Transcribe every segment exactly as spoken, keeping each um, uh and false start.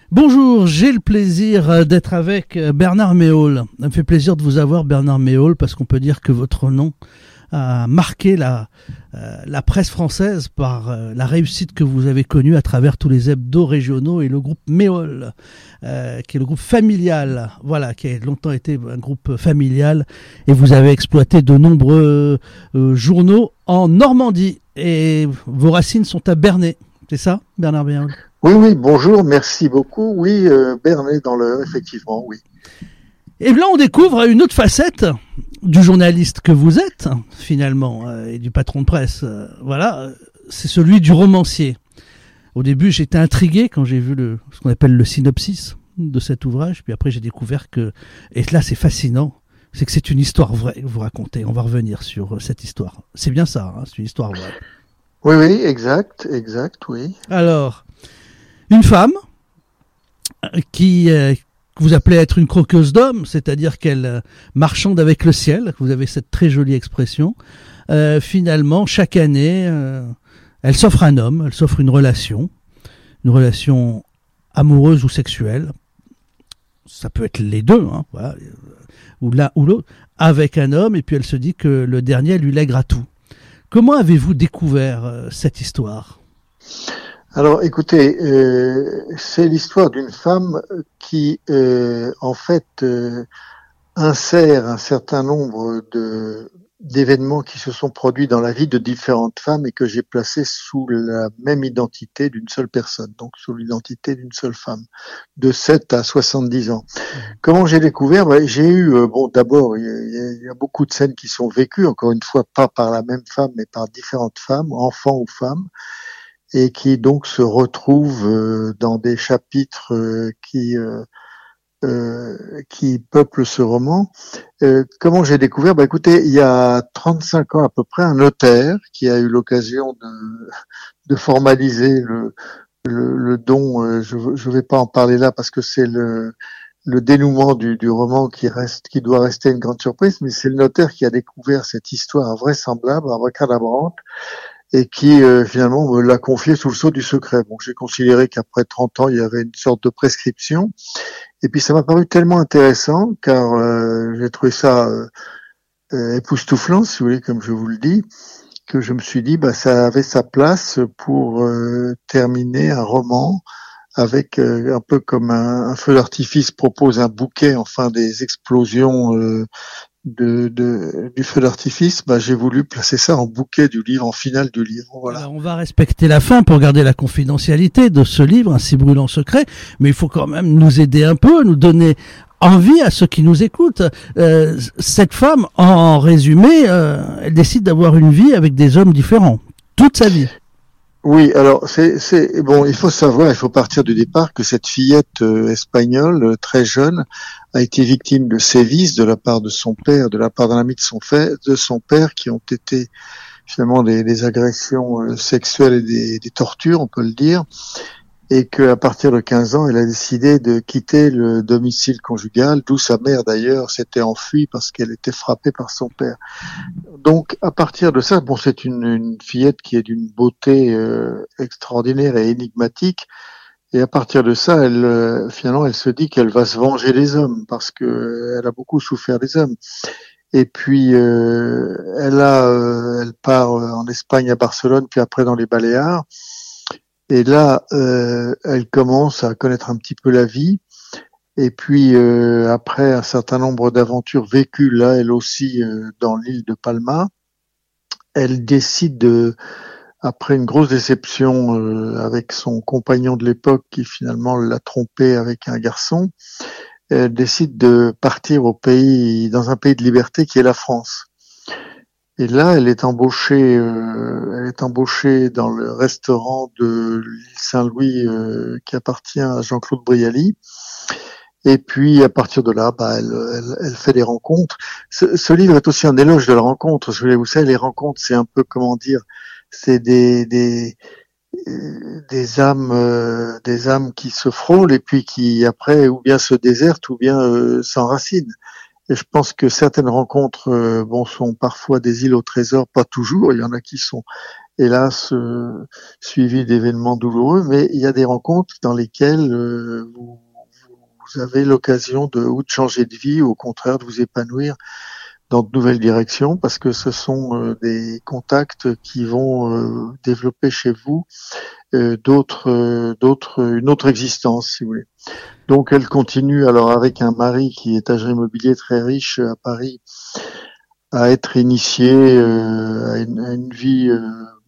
Bonjour, j'ai le plaisir d'être avec Bernard Méaul. Ça me fait plaisir de vous avoir, Bernard Méaul, parce qu'on peut dire que votre nom a marqué la, euh, la presse française par euh, la réussite que vous avez connue à travers tous les hebdos régionaux et le groupe Méaul, euh, qui est le groupe familial, voilà, qui a longtemps été un groupe familial, et vous avez exploité de nombreux euh, journaux en Normandie, et vos racines sont à Bernay, c'est ça, Bernard Méaul? Oui, oui, bonjour, merci beaucoup. Oui, euh, Bernay dans l'Eure, effectivement, oui. Et là, on découvre une autre facette du journaliste que vous êtes, finalement, euh, et du patron de presse. Euh, voilà, euh, c'est celui du romancier. Au début, j'étais intrigué quand j'ai vu le, ce qu'on appelle le synopsis de cet ouvrage. Puis après, j'ai découvert que, et là, c'est fascinant, c'est que c'est une histoire vraie que vous racontez. On va revenir sur euh, cette histoire. C'est bien ça, hein, c'est une histoire vraie. Oui, oui, exact, exact, oui. Alors, une femme qui, euh, que vous appelez être une croqueuse d'hommes, c'est-à-dire qu'elle euh, marchande avec le ciel, vous avez cette très jolie expression, euh, finalement, chaque année, euh, elle s'offre un homme, elle s'offre une relation, une relation amoureuse ou sexuelle, ça peut être les deux, hein, voilà, ou l'un ou l'autre, avec un homme, et puis elle se dit que le dernier lui lèguera tout. Comment avez-vous découvert euh, cette histoire ? Alors, écoutez, euh, c'est l'histoire d'une femme qui, euh, en fait, euh, insère un certain nombre de d'événements qui se sont produits dans la vie de différentes femmes et que j'ai placés sous la même identité d'une seule personne, donc sous l'identité d'une seule femme, de sept à soixante-dix ans. Comment j'ai découvert ? Ben, j'ai eu, euh, bon, d'abord, il y, y, y a beaucoup de scènes qui sont vécues, encore une fois, pas par la même femme, mais par différentes femmes, enfants ou femmes, et qui donc se retrouvent euh, dans des chapitres euh, qui euh, euh, qui peuplent ce roman. Euh, comment j'ai découvert ? Bah écoutez, il y a trente-cinq ans à peu près, un notaire qui a eu l'occasion de, de formaliser le, le, le don. Euh, je ne vais pas en parler là parce que c'est le le dénouement du, du roman qui reste, qui doit rester une grande surprise, mais c'est le notaire qui a découvert cette histoire invraisemblable, abracadabrante, et qui euh, finalement me l'a confié sous le sceau du secret. Bon, j'ai considéré qu'après trente ans, il y avait une sorte de prescription, et puis ça m'a paru tellement intéressant, car euh, j'ai trouvé ça euh, euh, époustouflant, si vous voulez, comme je vous le dis, que je me suis dit, bah ça avait sa place pour euh, terminer un roman avec euh, un peu comme un, un feu d'artifice propose un bouquet, enfin des explosions euh, De, de, du feu d'artifice, bah, j'ai voulu placer ça en bouquet du livre, en finale du livre. Voilà. Alors, on va respecter la fin pour garder la confidentialité de ce livre, un si brûlant secret, mais il faut quand même nous aider un peu, nous donner envie à ceux qui nous écoutent. Euh, cette femme, en résumé, euh, elle décide d'avoir une vie avec des hommes différents, toute sa vie. Oui, alors c'est, c'est bon. Il faut savoir, il faut partir du départ que cette fillette euh, espagnole euh, très jeune a été victime de sévices de la part de son père, de la part d'un ami de son, fait, de son père, qui ont été finalement des, des agressions euh, sexuelles et des, des tortures, on peut le dire, et qu'à partir de quinze ans, elle a décidé de quitter le domicile conjugal, d'où sa mère d'ailleurs s'était enfuie parce qu'elle était frappée par son père. Donc à partir de ça, bon, c'est une, une fillette qui est d'une beauté euh, extraordinaire et énigmatique, et à partir de ça, elle euh, finalement, elle se dit qu'elle va se venger des hommes parce que euh, elle a beaucoup souffert des hommes. Et puis euh, elle a, euh, elle part en Espagne, à Barcelone, puis après dans les Baléares. Et là, euh, elle commence à connaître un petit peu la vie. Et puis, euh, après un certain nombre d'aventures vécues, là, elle aussi, euh, dans l'île de Palma, elle décide, de, après une grosse déception euh, avec son compagnon de l'époque qui finalement l'a trompée avec un garçon, elle décide de partir au pays, dans un pays de liberté qui est la France. Et là, elle est embauchée, euh, elle est embauchée dans le restaurant de l'île Saint-Louis euh, qui appartient à Jean-Claude Brialy. Et puis, à partir de là, bah, elle, elle, elle fait des rencontres. Ce, ce livre est aussi un éloge de la rencontre. Vous savez, les rencontres, c'est un peu, comment dire, c'est des des des âmes, euh, des âmes qui se frôlent et puis qui après ou bien se désertent ou bien euh, s'enracinent. Et je pense que certaines rencontres, euh, bon, sont parfois des îles au trésor, pas toujours. Il y en a qui sont, hélas, euh, suivies d'événements douloureux, mais il y a des rencontres dans lesquelles euh, vous, vous avez l'occasion de ou de changer de vie, ou au contraire de vous épanouir dans de nouvelles directions, parce que ce sont euh, des contacts qui vont euh, développer chez vous euh, d'autres, euh, d'autres, une autre existence, si vous voulez. Donc elle continue alors avec un mari qui est agent immobilier très riche à Paris, à être initié euh, à, une, à une vie euh,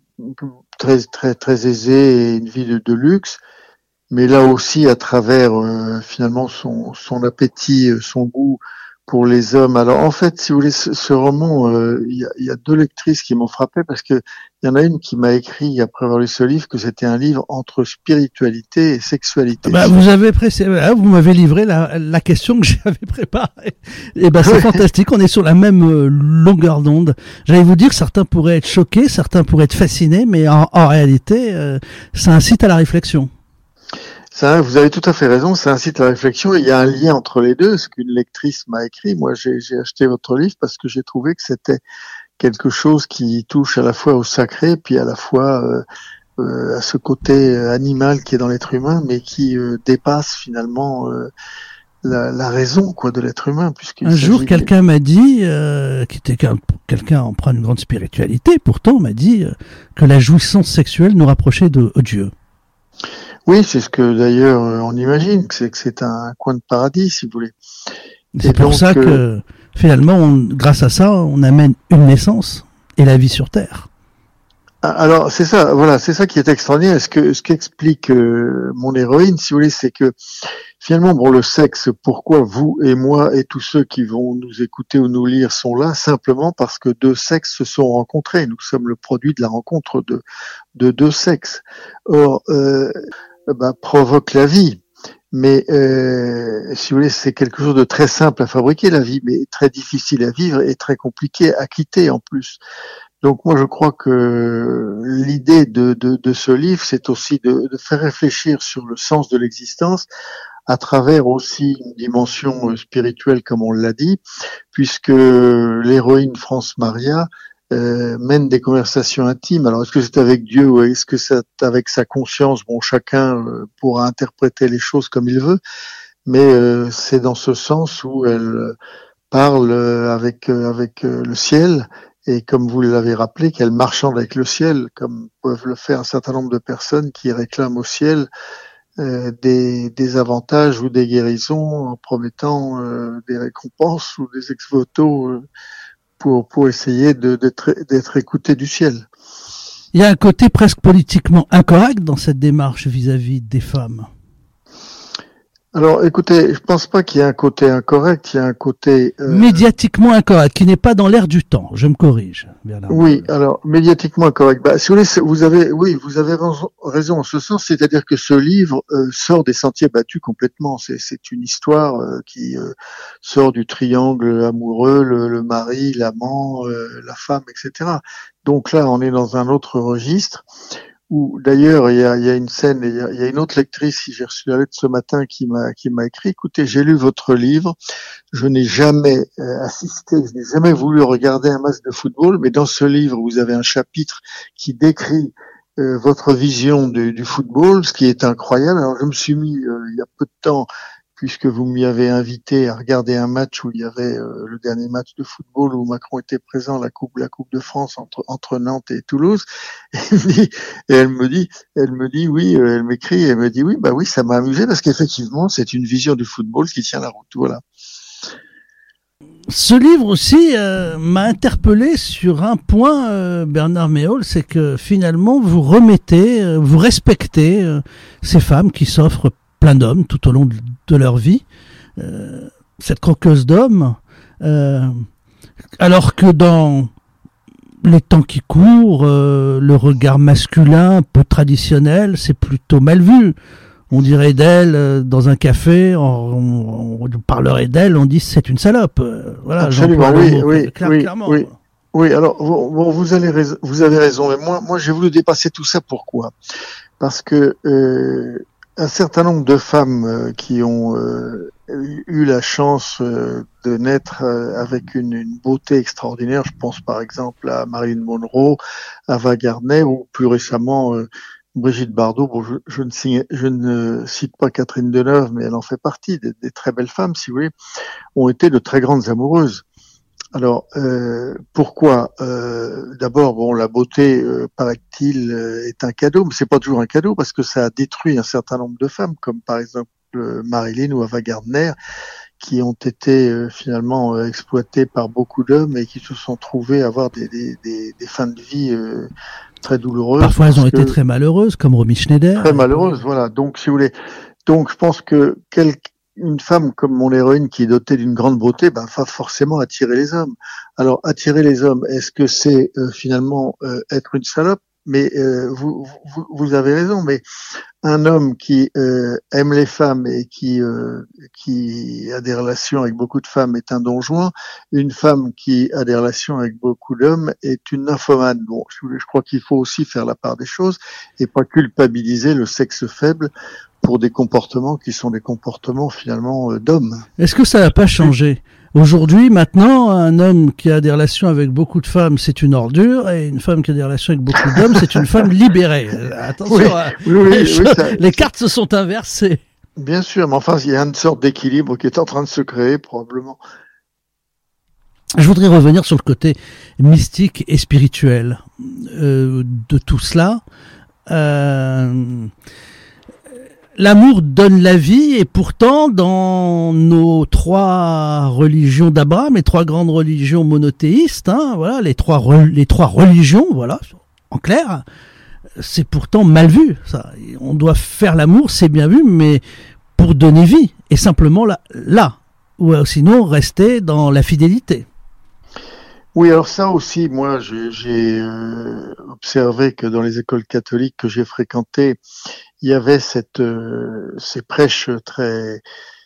très très très aisée et une vie de, de luxe, mais là aussi à travers euh, finalement son son appétit, son goût pour les hommes. Alors en fait, si vous voulez, ce, ce roman, euh, il y, a, y a deux lectrices qui m'ont frappé, parce que il y en a une qui m'a écrit après avoir lu ce livre que c'était un livre entre spiritualité et sexualité. Bah, vous avez pressé, vous m'avez livré la, la question que j'avais préparée. Et ben c'est fantastique, on est sur la même euh, longueur d'onde. J'allais vous dire, certains pourraient être choqués, certains pourraient être fascinés, mais en, en réalité, euh, ça incite à la réflexion. Ça, vous avez tout à fait raison, ça incite à la réflexion. Il y a un lien entre les deux, ce qu'une lectrice m'a écrit. Moi, j'ai, j'ai acheté votre livre parce que j'ai trouvé que c'était quelque chose qui touche à la fois au sacré, puis à la fois euh, euh, à ce côté animal qui est dans l'être humain, mais qui euh, dépasse finalement euh, la, la raison, quoi, de l'être humain. Un jour, quelqu'un de... m'a dit, euh, qui était quelqu'un empreint d'une grande spiritualité, pourtant, m'a dit euh, que la jouissance sexuelle nous rapprochait de, de Dieu. Oui, c'est ce que d'ailleurs on imagine, que c'est que c'est un coin de paradis, si vous voulez. C'est et pour donc, ça que euh... finalement, on, grâce à ça, on amène une naissance et la vie sur Terre. Alors c'est ça, voilà, c'est ça qui est extraordinaire. Ce que ce qu'explique euh, mon héroïne, si vous voulez, c'est que finalement, bon, le sexe, pourquoi vous et moi et tous ceux qui vont nous écouter ou nous lire sont là, simplement parce que deux sexes se sont rencontrés. Nous sommes le produit de la rencontre de de deux sexes. Or, euh, bah, provoque la vie. Mais euh, si vous voulez, c'est quelque chose de très simple à fabriquer, la vie, mais très difficile à vivre et très compliqué à quitter en plus. Donc moi, je crois que l'idée de, de, de ce livre, c'est aussi de, de faire réfléchir sur le sens de l'existence à travers aussi une dimension spirituelle, comme on l'a dit, puisque l'héroïne France Maria Euh, mène des conversations intimes. Alors, est-ce que c'est avec Dieu ou est-ce que c'est avec sa conscience? Bon, chacun euh, pourra interpréter les choses comme il veut, mais euh, c'est dans ce sens où elle parle avec euh, avec euh, le ciel, et comme vous l'avez rappelé, qu'elle marchande avec le ciel, comme peuvent le faire un certain nombre de personnes qui réclament au ciel euh, des, des avantages ou des guérisons en promettant euh, des récompenses ou des ex-voto euh, Pour, pour essayer de, d'être, d'être écouté du ciel. Il y a un côté presque politiquement incorrect dans cette démarche vis-à-vis des femmes. Alors, écoutez, je pense pas qu'il y ait un côté incorrect, il y a un côté... Euh... Médiatiquement incorrect, qui n'est pas dans l'air du temps, je me corrige. Bernard. Oui, alors, médiatiquement incorrect. Bah, si vous voulez, vous avez, oui, vous avez raison en ce sens, c'est-à-dire que ce livre euh, sort des sentiers battus complètement. C'est, c'est une histoire euh, qui euh, sort du triangle amoureux, le, le mari, l'amant, euh, la femme, et cetera. Donc là, on est dans un autre registre. Où d'ailleurs il y a, il y a une scène, il y a, il y a une autre lectrice, si j'ai reçu la lettre ce matin, qui m'a qui m'a écrit: écoutez, j'ai lu votre livre, je n'ai jamais euh, assisté, je n'ai jamais voulu regarder un match de football, mais dans ce livre vous avez un chapitre qui décrit euh, votre vision du, du football, ce qui est incroyable. Alors je me suis mis euh, il y a peu de temps, puisque vous m'y avez invité à regarder un match où il y avait euh, le dernier match de football où Macron était présent, la coupe, la coupe de France entre, entre Nantes et Toulouse. Et, et elle me dit, elle me dit oui, euh, elle m'écrit, elle me dit oui, bah oui, ça m'a amusé parce qu'effectivement, c'est une vision du football qui tient la route. Voilà. Ce livre aussi euh, m'a interpellé sur un point, euh, Bernard Méhol, c'est que finalement vous remettez, euh, vous respectez euh, ces femmes qui s'offrent plein d'hommes tout au long de, de leur vie, euh, cette croqueuse d'hommes, euh, alors que dans les temps qui courent, euh, le regard masculin un peu traditionnel, c'est plutôt mal vu. On dirait d'elle euh, dans un café, on, on, on parlerait d'elle, on dit c'est une salope. Euh, voilà, absolument, oui, oui, clair, oui, clairement. Oui. Oui, alors bon, vous avez raison, vous avez raison. Mais moi, moi, j'ai voulu dépasser tout ça. Pourquoi? Parce que euh, un certain nombre de femmes euh, qui ont euh, eu la chance euh, de naître euh, avec une, une beauté extraordinaire. Je pense par exemple à Marilyn Monroe, Ava Gardner ou plus récemment euh, Brigitte Bardot. Bon, je, je, ne signe, je ne cite pas Catherine Deneuve, mais elle en fait partie. Des, des très belles femmes, si vous voulez, ont été de très grandes amoureuses. Alors, euh, pourquoi euh, D'abord, bon, la beauté, euh, paraît-il, euh, est un cadeau, mais c'est pas toujours un cadeau parce que ça a détruit un certain nombre de femmes, comme par exemple euh, Marilyn ou Ava Gardner, qui ont été euh, finalement euh, exploitées par beaucoup d'hommes et qui se sont trouvées avoir des, des, des, des fins de vie euh, très douloureuses. Parfois, elles ont été très malheureuses, comme Romy Schneider. Très malheureuses, voilà. Donc, si vous voulez, donc je pense que quel une femme comme mon héroïne qui est dotée d'une grande beauté, ben, va forcément attirer les hommes. Alors, attirer les hommes, est-ce que c'est euh, finalement euh, être une salope? Mais euh, vous, vous, vous avez raison, mais un homme qui euh, aime les femmes et qui euh, qui a des relations avec beaucoup de femmes est un don Juan. Une femme qui a des relations avec beaucoup d'hommes est une nymphomane. Bon, je, je crois qu'il faut aussi faire la part des choses et pas culpabiliser le sexe faible pour des comportements qui sont des comportements finalement euh, d'hommes. Est-ce que ça n'a pas changé ? Aujourd'hui, maintenant, un homme qui a des relations avec beaucoup de femmes, c'est une ordure, et une femme qui a des relations avec beaucoup d'hommes, c'est une femme libérée. Attention, oui, à... oui, oui, les, oui, ça... les cartes se sont inversées. Bien sûr, mais enfin, il y a une sorte d'équilibre qui est en train de se créer, probablement. Je voudrais revenir sur le côté mystique et spirituel euh, de tout cela. Euh... L'amour donne la vie et pourtant dans nos trois religions d'Abraham, les trois grandes religions monothéistes, hein, voilà, les trois re, les trois religions, voilà, en clair, c'est pourtant mal vu. Ça, on doit faire l'amour, c'est bien vu, mais pour donner vie et simplement là, là, ou sinon rester dans la fidélité. Oui, alors ça aussi, moi, j'ai, j'ai euh, observé que dans les écoles catholiques que j'ai fréquentées, il y avait cette, euh, ces prêches très,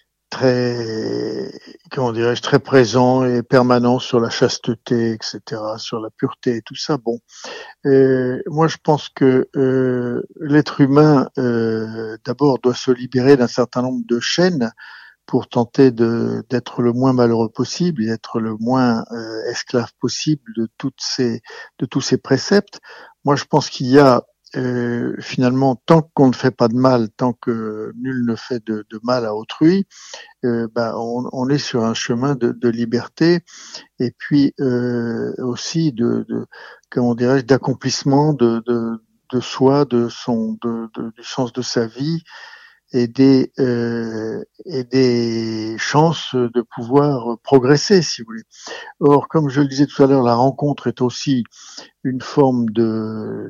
très, comment dirais-je, très présents et permanents sur la chasteté, et cetera, sur la pureté et tout ça. Bon, euh, moi, je pense que euh, l'être humain, euh, d'abord, doit se libérer d'un certain nombre de chaînes pour tenter de d'être le moins malheureux possible et d'être le moins euh, esclave possible de toutes ces de tous ces préceptes. Moi, je pense qu'il y a euh, finalement, tant qu'on ne fait pas de mal, tant que nul ne fait de, de mal à autrui, euh, ben on, on est sur un chemin de, de liberté et puis euh, aussi de, de comment dirais-je d'accomplissement de, de de soi, de son de, de du sens de sa vie. Et des euh, et des chances de pouvoir progresser, si vous voulez. Or, comme je le disais tout à l'heure, la rencontre est aussi une forme de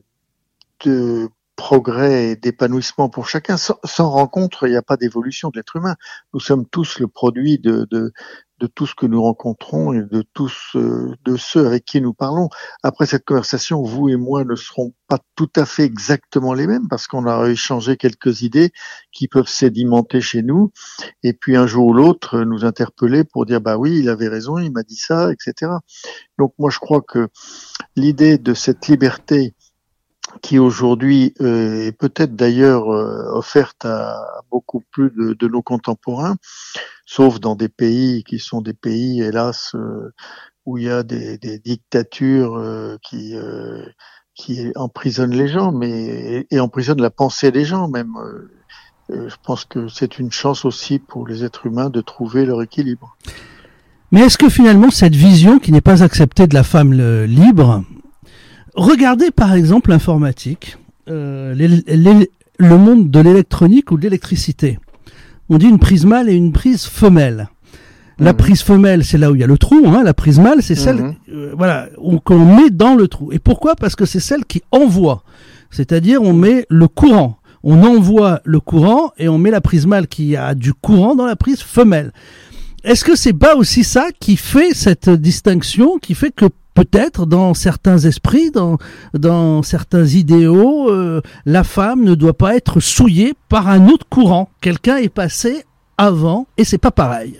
de progrès et d'épanouissement pour chacun. Sans, sans rencontre, il n'y a pas d'évolution de l'être humain. Nous sommes tous le produit de de de tout ce que nous rencontrons et de tous euh, de ceux avec qui nous parlons. Après cette conversation, vous et moi ne serons pas tout à fait exactement les mêmes parce qu'on a échangé quelques idées qui peuvent sédimenter chez nous et puis un jour ou l'autre nous interpeller pour dire bah oui, il avait raison, il m'a dit ça, et cetera. Donc moi je crois que l'idée de cette liberté qui aujourd'hui euh, est peut-être d'ailleurs euh, offerte à, à beaucoup plus de, de nos contemporains, sauf dans des pays qui sont des pays, hélas, euh, où il y a des, des dictatures euh, qui euh, qui emprisonnent les gens, mais et, et emprisonnent la pensée des gens même. Euh, je pense que c'est une chance aussi pour les êtres humains de trouver leur équilibre. Mais est-ce que finalement cette vision qui n'est pas acceptée de la femme le, libre, regardez par exemple l'informatique, euh, les, les, le monde de l'électronique ou de l'électricité. On dit une prise mâle et une prise femelle. La mmh. prise femelle, c'est là où il y a le trou. Hein. La prise mâle, c'est celle mmh. euh, voilà, qu'on met dans le trou. Et pourquoi ? Parce que c'est celle qui envoie. C'est-à-dire, on met le courant. On envoie le courant et on met la prise mâle qui a du courant dans la prise femelle. Est-ce que c'est pas aussi ça qui fait cette distinction, qui fait que peut-être dans certains esprits, dans, dans certains idéaux, euh, la femme ne doit pas être souillée par un autre courant. Quelqu'un est passé avant et c'est pas pareil.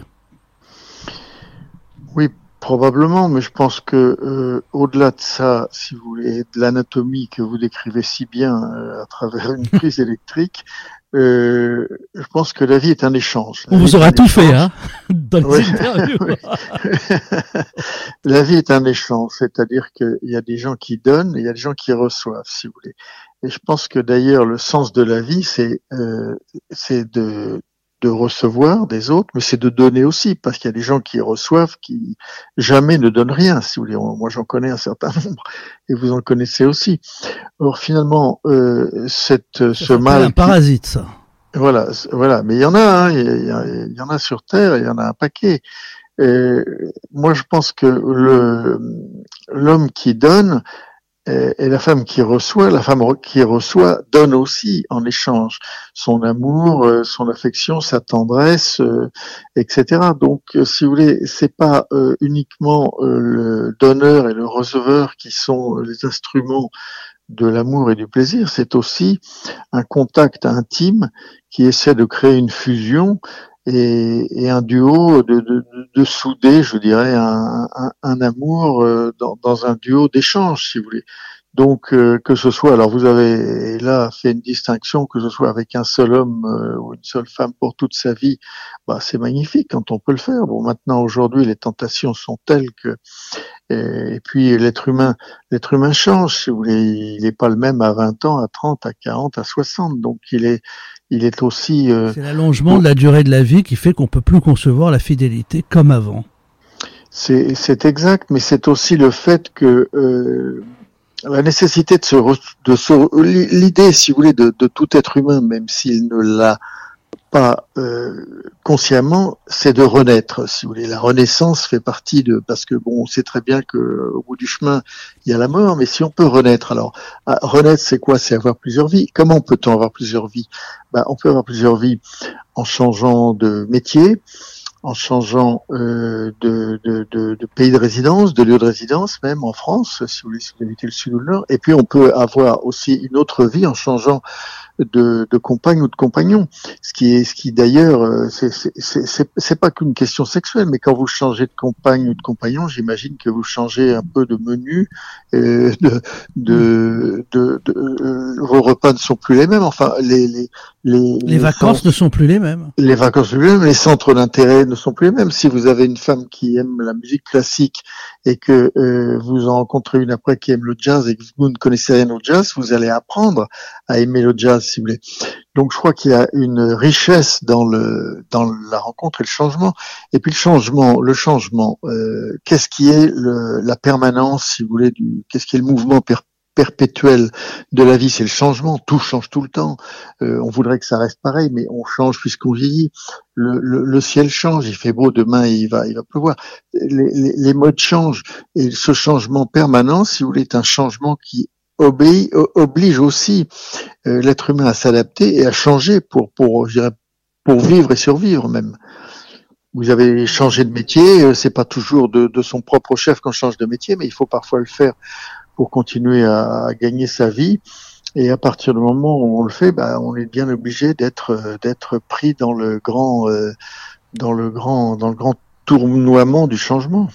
Oui, probablement, mais je pense que euh, au-delà de ça, si vous voulez, de l'anatomie que vous décrivez si bien euh, à travers une prise électrique, Euh, je pense que la vie est un échange. On vous aura tout fait, hein, dans les oui. interviews. Oui. La vie est un échange, c'est-à-dire qu'il y a des gens qui donnent et il y a des gens qui reçoivent, si vous voulez. Et je pense que d'ailleurs le sens de la vie, c'est euh, c'est de de recevoir des autres, mais c'est de donner aussi, parce qu'il y a des gens qui reçoivent qui jamais ne donnent rien, si vous voulez. Moi, j'en connais un certain nombre, et vous en connaissez aussi. Or, finalement, euh, cette, ça ce mal, un parasite, qui... ça. Voilà, voilà. Mais il y en a, hein, il, y a, il y en a sur Terre, il y en a un paquet. Et moi, je pense que le l'homme qui donne et la femme qui reçoit, la femme qui reçoit donne aussi en échange son amour, son affection, sa tendresse, et cetera. Donc, si vous voulez, c'est pas uniquement le donneur et le receveur qui sont les instruments de l'amour et du plaisir, c'est aussi un contact intime qui essaie de créer une fusion et, et un duo de, de, de souder, je dirais, un, un, un amour dans, dans un duo d'échange, si vous voulez. Donc, euh, que ce soit, alors vous avez là fait une distinction, que ce soit avec un seul homme euh, ou une seule femme pour toute sa vie, bah c'est magnifique quand on peut le faire. Bon, maintenant aujourd'hui, les tentations sont telles que, et, et puis l'être humain, l'être humain change. Si vous voulez, il n'est pas le même à vingt ans, à trente, à quarante, à soixante. Donc, il est, il est aussi. Euh, c'est l'allongement bon, de la durée de la vie qui fait qu'on peut plus concevoir la fidélité comme avant. C'est, c'est exact, mais c'est aussi le fait que euh, la nécessité de se, de se l'idée, si vous voulez, de, de tout être humain, même s'il ne l'a pas euh, consciemment, c'est de renaître, si vous voulez. La renaissance fait partie de, parce que bon, on sait très bien que au bout du chemin, il y a la mort, mais si on peut renaître, alors ah, renaître, c'est quoi? C'est avoir plusieurs vies. Comment peut-on avoir plusieurs vies? Ben, on peut avoir plusieurs vies en changeant de métier, en changeant euh, de, de, de, de pays de résidence, de lieu de résidence, même en France, si vous voulez, si vous évitez le sud ou le nord. Et puis on peut avoir aussi une autre vie en changeant de, de compagne ou de compagnon. Ce qui est, ce qui d'ailleurs, c'est, c'est, c'est, c'est pas qu'une question sexuelle, mais quand vous changez de compagne ou de compagnon, j'imagine que vous changez un peu de menu, euh, de, de, de, de, de, vos repas ne sont plus les mêmes. Enfin, les, les, les, les vacances centres, ne sont plus les mêmes. Les vacances ne sont plus les mêmes. Les centres d'intérêt ne sont plus les mêmes. Si vous avez une femme qui aime la musique classique et que euh, vous en rencontrez une après qui aime le jazz et que vous ne connaissez rien au jazz, vous allez apprendre à aimer le jazz, si vous voulez. Donc je crois qu'il y a une richesse dans le dans la rencontre et le changement. Et puis le changement, le changement, euh, qu'est-ce qui est le, la permanence, si vous voulez, du qu'est-ce qui est le mouvement per, perpétuel de la vie? C'est le changement. Tout change tout le temps. Euh, on voudrait que ça reste pareil, mais on change puisqu'on vieillit. Le, le, le ciel change. Il fait beau demain, il va il va pleuvoir. Les, les, les modes changent et ce changement permanent, si vous voulez, est un changement qui obéit, oblige aussi euh, l'être humain à s'adapter et à changer pour, pour, je dirais, pour vivre et survivre même. Vous avez changé de métier, euh, c'est pas toujours de, de son propre chef qu'on change de métier, mais il faut parfois le faire pour continuer à, à gagner sa vie. Et à partir du moment où on le fait, bah, on est bien obligé d'être, d'être pris dans le grand, euh, dans le grand, dans le grand tournoiement du changement.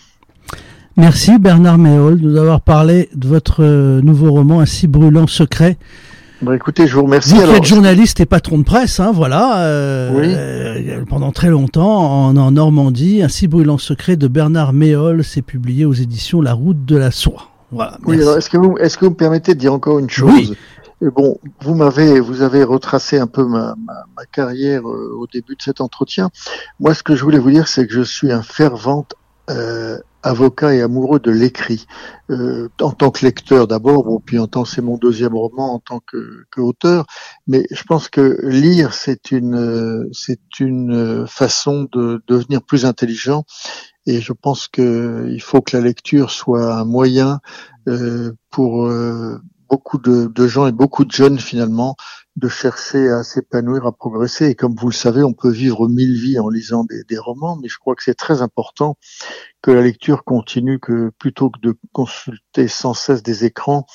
Merci Bernard Méhol de nous avoir parlé de votre nouveau roman, Un si brûlant secret. Bah écoutez, je vous remercie. Vous qui alors, êtes journaliste et patron de presse, hein, voilà, euh, oui. euh, pendant très longtemps en, en Normandie, Un si brûlant secret de Bernard Méhol, c'est publié aux éditions La Route de la Soie. Voilà. Oui, merci. alors est-ce que vous, est-ce que vous me permettez de dire encore une chose? Oui. Et bon, vous m'avez, vous avez retracé un peu ma, ma, ma carrière euh, au début de cet entretien. Moi, ce que je voulais vous dire, c'est que je suis un fervent euh, avocat et amoureux de l'écrit, euh, en tant que lecteur d'abord, bon, puis en tant c'est mon deuxième roman en tant que, que auteur, mais je pense que lire c'est une c'est une façon de devenir plus intelligent, et je pense que il faut que la lecture soit un moyen euh, pour euh, beaucoup de, de gens et beaucoup de jeunes finalement de chercher à s'épanouir, à progresser. Et comme vous le savez, on peut vivre mille vies en lisant des, des romans, mais je crois que c'est très important que la lecture continue, que plutôt que de consulter sans cesse des écrans,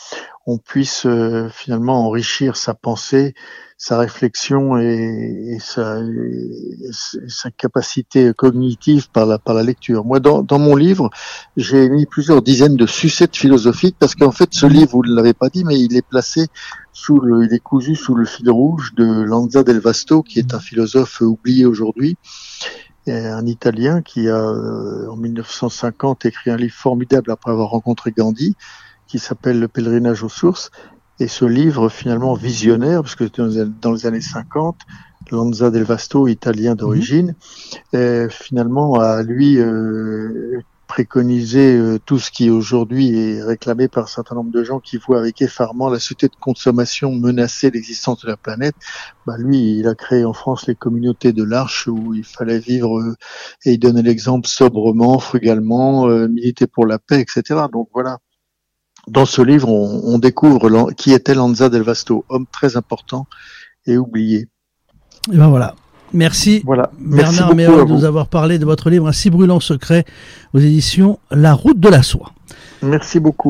on puisse euh, finalement enrichir sa pensée, sa réflexion et, et, sa, et sa capacité cognitive par la, par la lecture. Moi, dans, dans mon livre, j'ai mis plusieurs dizaines de sucettes philosophiques parce qu'en fait, ce livre, vous ne l'avez pas dit, mais il est placé sous le, il est cousu sous le fil rouge de Lanza del Vasto, qui est un philosophe oublié aujourd'hui, un Italien qui a, euh, en mille neuf cent cinquante, écrit un livre formidable après avoir rencontré Gandhi, qui s'appelle Le pèlerinage aux sources. Et ce livre, finalement visionnaire, parce que dans les années cinquante, Lanza del Vasto, italien d'origine, mmh. euh, finalement a lui euh, préconisé euh, tout ce qui aujourd'hui est réclamé par un certain nombre de gens qui voient avec effarement la société de consommation menacer l'existence de la planète. Bah, lui, il a créé en France les communautés de l'Arche où il fallait vivre euh, et il donnait l'exemple sobrement, frugalement, euh, militer pour la paix, et cetera. Donc voilà. Dans ce livre, on, on découvre qui était Lanza del Vasto, homme très important et oublié. Et ben voilà. Merci, voilà. Bernard Méhol de nous avoir parlé de votre livre Un si brûlant secret aux éditions La Route de la Soie. Merci beaucoup.